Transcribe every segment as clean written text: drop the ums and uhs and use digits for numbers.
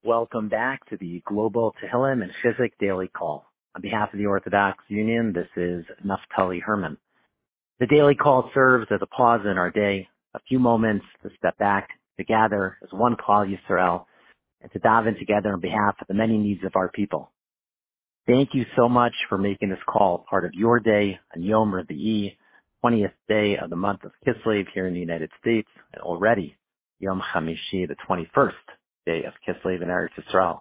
Welcome back to the Global Tehillim and Chizuk Daily Call. On behalf of the Orthodox Union, this is Naftali Herman. The Daily Call serves as a pause in our day, a few moments to step back, to gather as one Klal Yisrael, and to dive in together on behalf of the many needs of our people. Thank you so much for making this call part of your day on Yom Revi'i, 20th day of the month of Kislev here in the United States, and already Yom Chamishi, the 21st day of Kislev in Eretz Yisrael.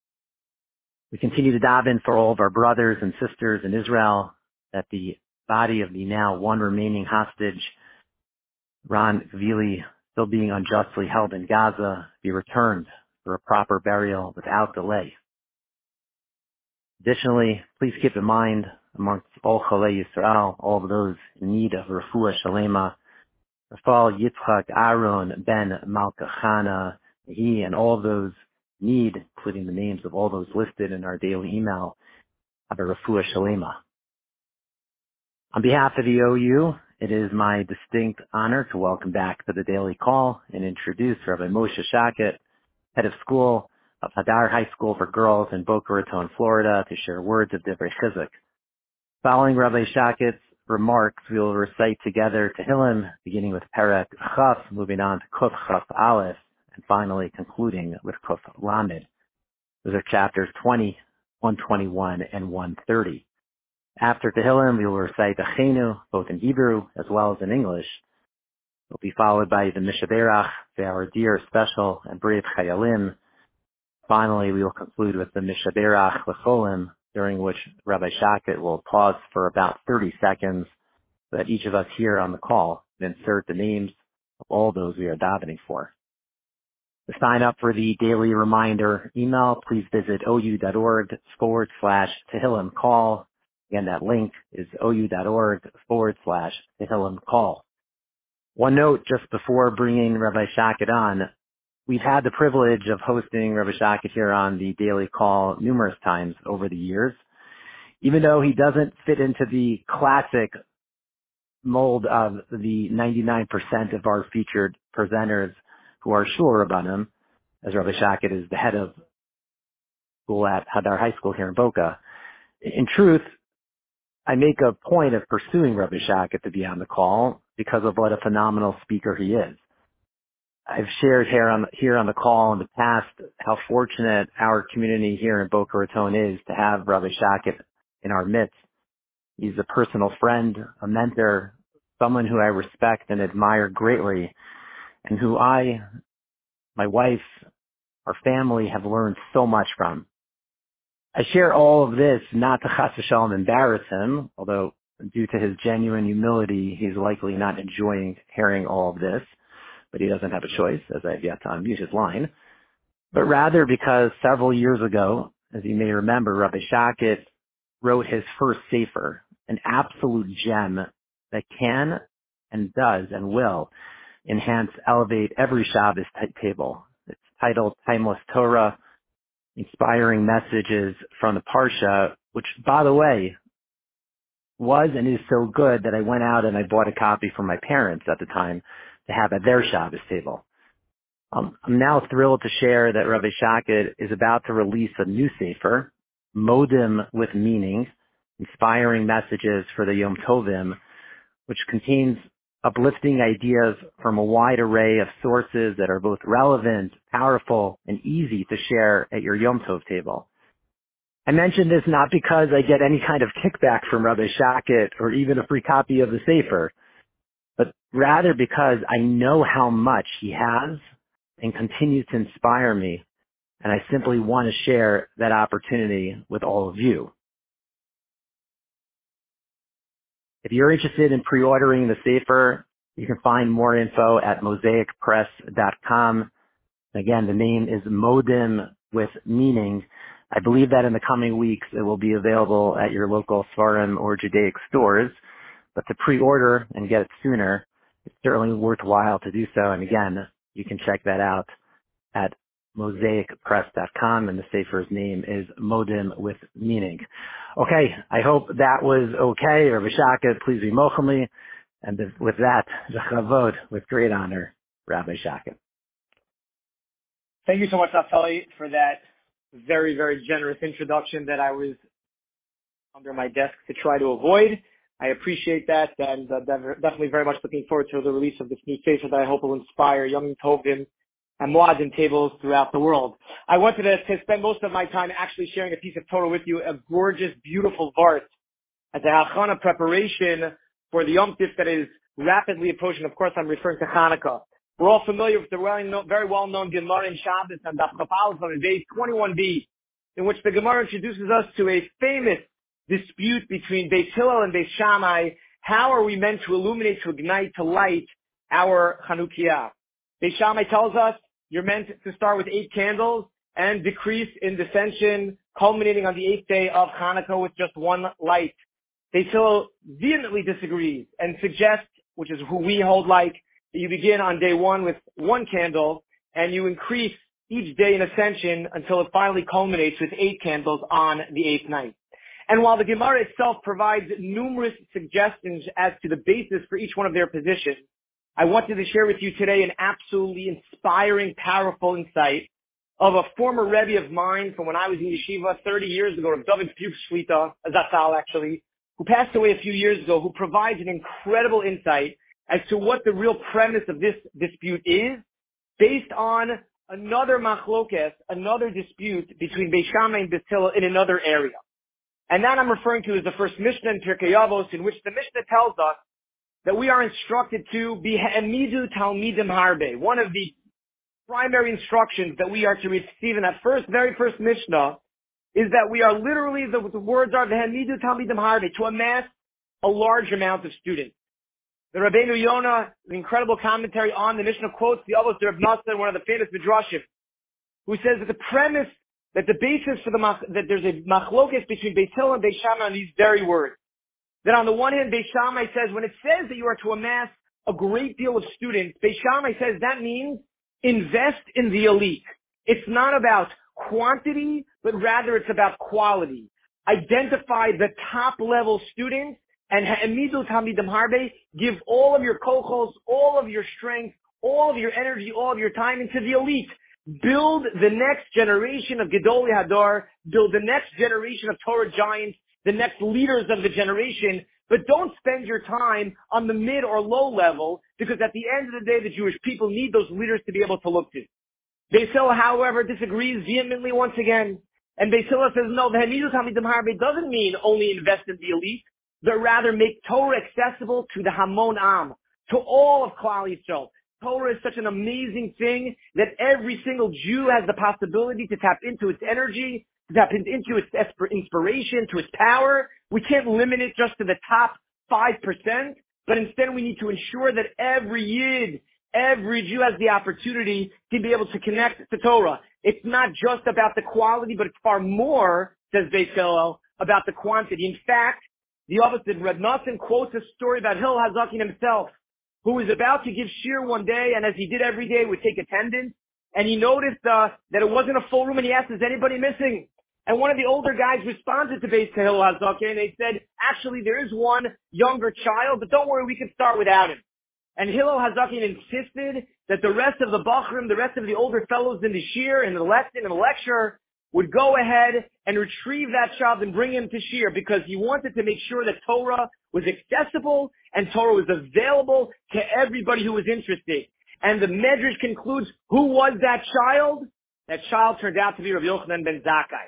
We continue to dive in for all of our brothers and sisters in Israel that the body of the now one remaining hostage, Ron Gvili, still being unjustly held in Gaza, be returned for a proper burial without delay. Additionally, please keep in mind amongst all Cholei Yisrael, all of those in need of refuah shalema, Rafal Yitzchak Aaron Ben Malka Chana, he and all of those need, including the names of all those listed in our daily email, have a refuah shalema. On behalf of the OU, it is my distinct honor to welcome back to the Daily Call and introduce Rabbi Moshe Shacket, head of school of Hadar High School for Girls in Boca Raton, Florida, to share words of Divrei Chizuk. Following Rabbi Shacket's remarks, we will recite together Tehillim, beginning with Perek Chaf, moving on to Kuf Chaf Aleph, and finally concluding with Kuf Lamed. Those are chapters 20, 121, and 130. After Tehillim, we will recite the Achenu, both in Hebrew as well as in English. It will be followed by the Mishaberach, our dear, special, and brave Chayalim. Finally, we will conclude with the Mishaberach L'cholim, during which Rabbi Shacket will pause for about 30 seconds so that each of us here on the call can insert the names of all those we are davening for. To sign up for the daily reminder email, please visit ou.org/Tehillim call. Again, that link is ou.org/Tehillim call. One note just before bringing Rabbi Shacket on, we've had the privilege of hosting Rabbi Shacket here on the Daily Call numerous times over the years. Even though he doesn't fit into the classic mold of the 99% of our featured presenters who are sure about him, as Rabbi Shacket is the head of school at Hadar High School here in Boca. In truth, I make a point of pursuing Rabbi Shacket to be on the call because of what a phenomenal speaker he is. I've shared here on the call in the past how fortunate our community here in Boca Raton is to have Rabbi Shacket in our midst. He's a personal friend, a mentor, someone who I respect and admire greatly, and who I, my wife, our family have learned so much from. I share all of this not to chas v'shalom embarrass him, although due to his genuine humility, he's likely not enjoying hearing all of this, but he doesn't have a choice, as I have yet to unmute his line, but rather because several years ago, as you may remember, Rabbi Shacket wrote his first sefer, an absolute gem that can and does and will enhance, elevate every Shabbos table. It's titled Timeless Torah, Inspiring Messages from the Parsha, which, by the way, was and is so good that I went out and I bought a copy for my parents at the time to have at their Shabbos table. I'm now thrilled to share that Rabbi Shacket is about to release a new sefer, Modim with Meaning, Inspiring Messages for the Yom Tovim, which contains uplifting ideas from a wide array of sources that are both relevant, powerful, and easy to share at your Yom Tov table. I mention this not because I get any kind of kickback from Rabbi Shacket or even a free copy of the sefer, but rather because I know how much he has and continues to inspire me, and I simply want to share that opportunity with all of you. If you're interested in pre-ordering the sefer, you can find more info at mosaicpress.com. Again, the name is Modim with Meaning. I believe that in the coming weeks it will be available at your local Sfarim or Judaic stores, but to pre-order and get it sooner, it's certainly worthwhile to do so. And again, you can check that out at mosaicpress.com, and the sefer's name is Modim with Meaning. Okay, I hope that was okay. Rabbi Shacket, please be mochel. And with that, Zechavod, with great honor, Rabbi Shacket. Thank you so much, Naftali, for that very, very generous introduction that I was under my desk to try to avoid. I appreciate that, and definitely very much looking forward to the release of this new sefer that I hope will inspire young Tovim and Muadim tables throughout the world. I wanted to spend most of my time actually sharing a piece of Torah with you, a gorgeous, beautiful Vart, as a hachana preparation for the Yom Tif that is rapidly approaching. Of course, I'm referring to Hanukkah. We're all familiar with the very well-known Gemara in Shabbos and Daf Chaf Aleph on day 21b, in which the Gemara introduces us to a famous dispute between Beis Hillel and Beis Shammai. How are we meant to illuminate, to ignite, to light our Chanukiah? Beis Shammai tells us you're meant to start with 8 candles and decrease in dissension, culminating on the 8th day of Hanukkah with just 1 light. Beis Hillel vehemently disagrees and suggests, which is who we hold like, that you begin on day 1 with 1 candle and you increase each day in ascension until it finally culminates with 8 candles on the 8th night. And while the Gemara itself provides numerous suggestions as to the basis for each one of their positions, I wanted to share with you today an absolutely inspiring, powerful insight of a former Rebbe of mine from when I was in yeshiva 30 years ago, Rav David Fuchs Shlita, Zatzal actually, who passed away a few years ago, who provides an incredible insight as to what the real premise of this dispute is, based on another machlokes, another dispute between Beis Shammai and Beis Hillel in another area. And that I'm referring to is the first Mishnah in Pirkei Avos, in which the Mishnah tells us that we are instructed to be ha'emidu talmidim harbe. One of the primary instructions that we are to receive in that very first Mishnah is that we are literally, the words are ha'emidu talmidim harbe, to amass a large amount of students. The Rabbeinu Yonah, the incredible commentary on the Mishnah, quotes the Avos Reb Nassan, one of the famous midrashim, who says that the premise, that the basis for that there's a machlokes between Beis Hillel and Beis Shammai on these very words. That on the one hand, Beis Shammai says, when it says that you are to amass a great deal of students, Beis Shammai says that means invest in the elite. It's not about quantity, but rather it's about quality. Identify the top level students and ha'emidu talmidim harbe, give all of your kochos, all of your strength, all of your energy, all of your time into the elite. Build the next generation of Gedolei Hador, build the next generation of Torah giants, the next leaders of the generation, but don't spend your time on the mid or low level, because at the end of the day, the Jewish people need those leaders to be able to look to. Beis Hillel, however, disagrees vehemently once again. And Beis Hillel says, no, the ha'emidu talmidim harbe doesn't mean only invest in the elite, but rather make Torah accessible to the Hamon Am, to all of Klal Yisrael. Torah is such an amazing thing that every single Jew has the possibility to tap into its energy, to tap into its inspiration, to its power. We can't limit it just to the top 5%, but instead we need to ensure that every Yid, every Jew has the opportunity to be able to connect to Torah. It's not just about the quality, but it's far more, says Beis Hillel, about the quantity. In fact, the opposite, Reb Nassan quotes a story about Hillel Hazakin himself, who was about to give shir one day, and as he did every day, would take attendance, and he noticed that it wasn't a full room, and he asked, is anybody missing? And one of the older guys responded to Beis Hillel Hazakin, and they said, actually, there is one younger child, but don't worry, we can start without him. And Hillel Hazakin insisted that the rest of the Bachrim, the rest of the older fellows in the shir, in the lesson, in the lecture, would go ahead and retrieve that child and bring him to shir, because he wanted to make sure that Torah was accessible and Torah was available to everybody who was interested. And the Medrash concludes, who was that child? That child turned out to be Rabbi Yochanan ben Zakkai.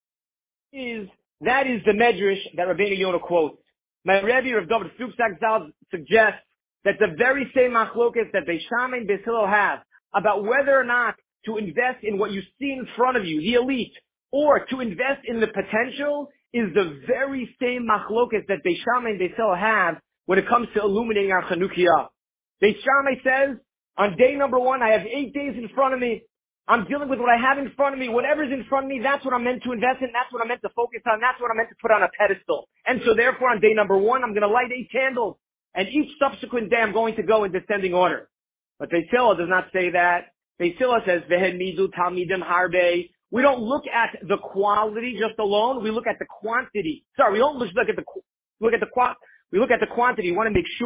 That is the Medrash that Rabbeinu Yonah quotes. My Rebbe, Rav David Fuchs Zatzal, suggests that the very same machlokes that Beis Shammai and Beis Hillel have about whether or not to invest in what you see in front of you, the elite, or to invest in the potential, is the very same machlokes that Beis Shammai and Beis Hillel have when it comes to illuminating our Chanukiah. Beis Shammai says, on day number 1, I have 8 days in front of me. I'm dealing with what I have in front of me. Whatever's in front of me, that's what I'm meant to invest in. That's what I'm meant to focus on. That's what I'm meant to put on a pedestal. And so therefore, on day number 1, I'm going to light 8 candles. And each subsequent day, I'm going to go in descending order. But Beis Hillel does not say that. Beis Hillel says, v'hemidu talmidim harbe. We don't look at the quality just alone. We look at the quantity. Sorry, we don't just look at the quantity. We want to make sure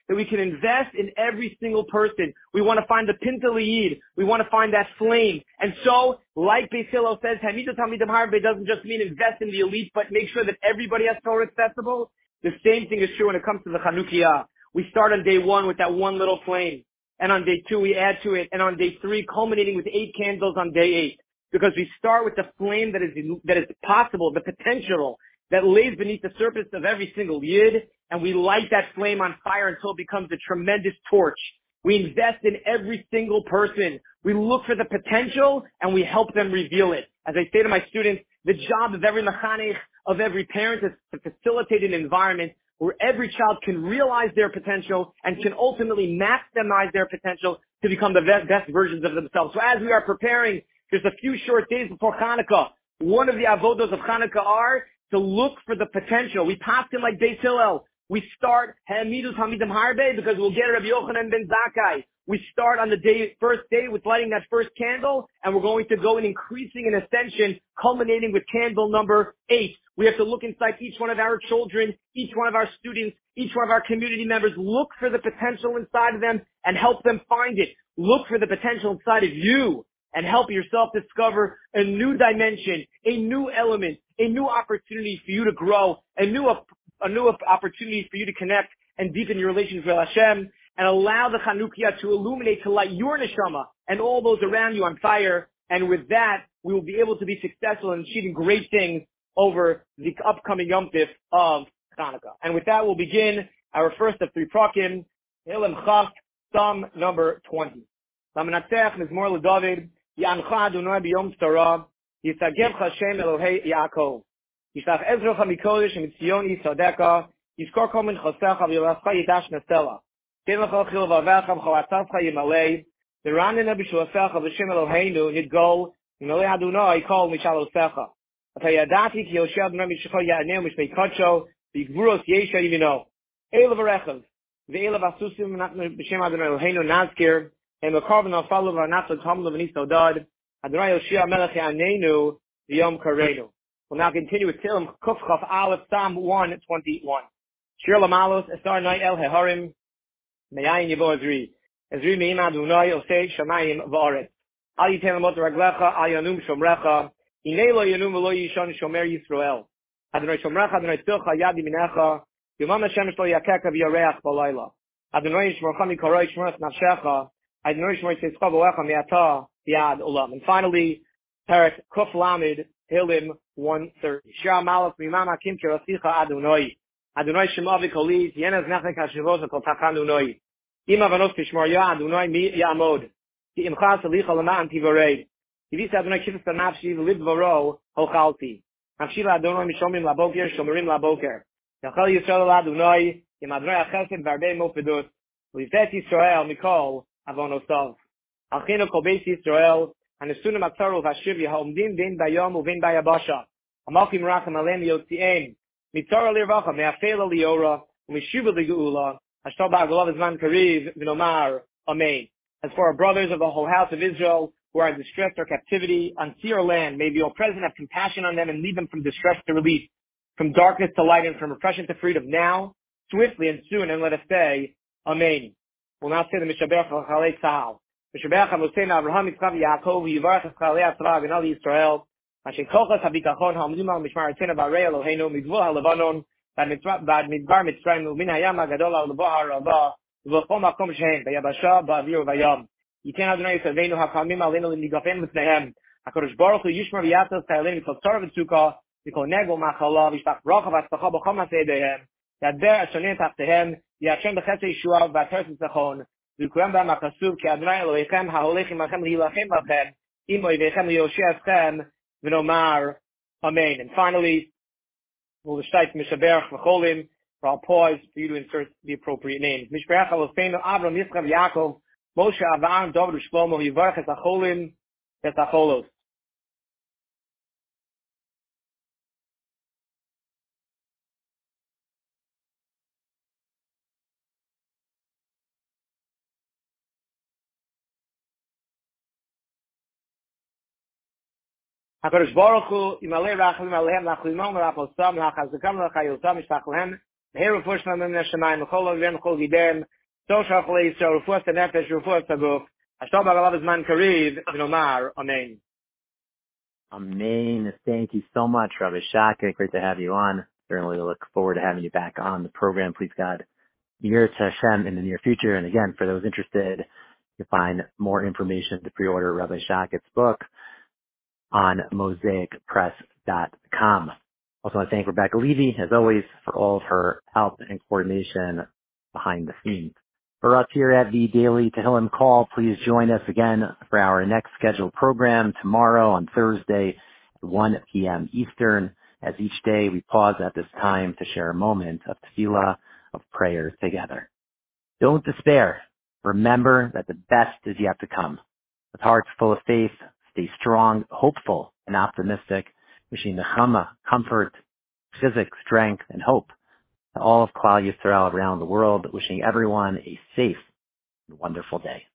that we can invest in every single person. We want to find the Pinta L'Yid. We want to find that flame. And so, like Beis Hillel says, Hamidu Talmidim Harbe doesn't just mean invest in the elite, but make sure that everybody has Torah accessible. The same thing is true when it comes to the Chanukiah. We start on day one with that one little flame. And on day two, we add to it. And on day three, culminating with 8 candles on day 8. Because we start with the flame that is possible, the potential that lays beneath the surface of every single Yid, and we light that flame on fire until it becomes a tremendous torch. We invest in every single person. We look for the potential, and we help them reveal it. As I say to my students, the job of every mechanech, of every parent, is to facilitate an environment where every child can realize their potential and can ultimately maximize their potential to become the best versions of themselves. So as we are preparing just a few short days before Hanukkah, one of the avodos of Hanukkah are to look for the potential. We pass it like Beis Hillel. We start Hamidu Talmidim Harbe because we'll get Rabbi Yochanan ben Zakkai. We start on the first day with lighting that first candle, and we're going to go in increasing in ascension, culminating with candle number 8. We have to look inside each one of our children, each one of our students, each one of our community members. Look for the potential inside of them and help them find it. Look for the potential inside of you and help yourself discover a new dimension, a new element, a new opportunity for you to grow, a new opportunity for you to connect and deepen your relationship with Hashem, and allow the Chanukiah to illuminate, to light your neshama and all those around you on fire. And with that, we will be able to be successful in achieving great things over the upcoming Yom Tif of Hanukkah. And with that, we'll begin our first of 3 prakim, Hilem Chaf, Psalm number 20. Lamanatech Mizmor LeDavid, Yancha Adonai B'Yom Tzara, Yitzagevcha Hashem Elohei Yaakov. Yishlach Ezrocha Mikodesh Mitzion Yisadeka, Yizkor Kol Min Chosecha V'Yolafcha Yidash Nesela. Ten L'chol Chil V'Avecha V'Cholatzavcha Yimalei, V'Ranina B'Shulafecha V'Shem Eloheinu Nidgol, Yimalei Adonai Kol Mishalosecha. Atayadati Ki Yosheh Adonai Mishecho Ya'aneu Mishmei Kodsho, V'Yigvuros Yesha Yimino. Eila V'Rechav, V'Eila V'Asusim B'Shem Adonai Eloheinu Nazkir, and Mekarv V'Nafalu V'Anatzot Hamlu V'Nisodad, Adonai Yosheh Melech Ya'anenu V'Yom Kareinu. We'll now continue with Tilim Kuf Chaf Aleph, Psalm 121. Shir Lamalos, Esar Nai El Heharim, Me'ayin Yivo Ezri. Ezri Me'im Adonai Osei Shamayim V'Aretz. Al Yitem Lamot Raglecha, Al Yanum Shomrecha, Hinei Lo Yanum V'Lo Yishon Shomer Yisrael. Adonai Shomrecha, Adonai Tzilcha, Yadi Minecha, Yomam Hashem Shlo Yakeka V'Yareach B'Layla. Adonai Shmorcha Mikoroi Shmorach Nafshecha, Adonai Shmor Tzizcha V'Lecha Me'ata Yad Olam. And finally, Perek Kuf Lamed, Hilim 130. Shir Malach Mimam Hakim Kirasicha Adonai. Adonai Shema V'Koli, Yenaz Nachnek HaShavos V'Kol Tachan Adonai. Ima Vanos Tishmor Ya Adonai Mi Ya'amod. Ki Imcha Salicha L'Ma'an Tivarei. Yivisa Adonai Kifis Nafshi V'Lib V'Ro Hochalti. Nafshi L'Adonai Mishomim L'Boker Shomerim L'Boker. Yachal Yisrael L'Adonai Im Adonai HaChesed V'Arbei Mofedut. L'Yivtet Yisrael Mikol Avonosav. Alchinu Kol Beis Yisrael Anesunim Atzaru V'Ashiv Yehomdim V'in Bayom U'V'in Bayabasha. Amalchim Rachem Alem Yotzi'em. Mitzara Lirvacha Me'afela Liora U'Mishuva L'Geula. Hashtal Ba'agolav Zman Kariv V'Nomar. Amen. As for our brothers of the whole house of Israel who are in distress or captivity on sea or land, may the all-present have compassion on them and lead them from distress to relief, from darkness to light, and from oppression to freedom now, swiftly and soon, and let us say, Amen. We'll now say the Mishaberach Chalei Tzahal. Mishaberach HaMoseinu Avraham Yitzchak Yaakov Yivarach Chalei Atzra Aganal Yisrael Asher Kochas HaBitachon HaOmdim Al Mishmar Tzena Barei Eloheinu Migvul HaLevanon Bad Midbar Mitzrayim U'min Hayam HaGadol HaLebo HaRabah V'chol Makom Shehem V'Yabasha Ba'avir V'Yam Yitin Adonai Yisraveinu HaKamim Aleinu L'Nigafen V'Snehem HaKadosh Baruch Hu Yishmar V'Yatzos Ta'aleinu V'Kol Tzara V'Tzukah V'Kol Negel Ma'Chala V'Yishtach Bracha V'Atzlacha B'Chol Ma'aseh Yadeihem Yadber Ashonim Tachtehem Yashem B'Chesed Yeshua V'Ateres Nitzachon V'Kuram B'Am HaKasuv Ki Adonai Elohechem HaHolechim Achem L'Hilachem B'Chem Im Oivechem L'Yosheh Eschem V'Nomar Amen. And finally, we'll recite Mishaberach V'Cholim. I'll pause for you to insert the appropriate names. Mishperach Eloheinu Avram Yitzchak Yaakov Moshe Avraham David Shlomo Yivarach Es HaCholim Es HaCholos. HaKadosh Baruch Hu Yimalei Rachamim Alehem Lachlimon V'Raposam Lachazekam Lachayosam Mishtach Lehem Meher Refuah Shleima Min HaShamayim, L'chol Avim, L'chol Gidem, Sol Shachalei Yisrael, Refuah Nefesh, Refuah Saguf, Hashtal B'Alav Zman Kariv, V'nomar, Amen. Amen. Thank you so much, Rabbi Shaka. Great to have you on. Certainly look forward to having you back on the program. Please God, near to Hashem in the near future. And again, for those interested, you can find more information to pre-order Rabbi Shaka's book on mosaicpress.com. Also want to thank Rebecca Levy, as always, for all of her help and coordination behind the scenes. For us here at the Daily Tehillim Call, please join us again for our next scheduled program tomorrow on Thursday at 1 p.m. Eastern. As each day we pause at this time to share a moment of tefillah, of prayer together. Don't despair. Remember that the best is yet to come. With hearts full of faith, stay strong, hopeful, and optimistic, wishing nechama, comfort, physics, strength, and hope to all of Klal Yisrael around the world, wishing everyone a safe and wonderful day.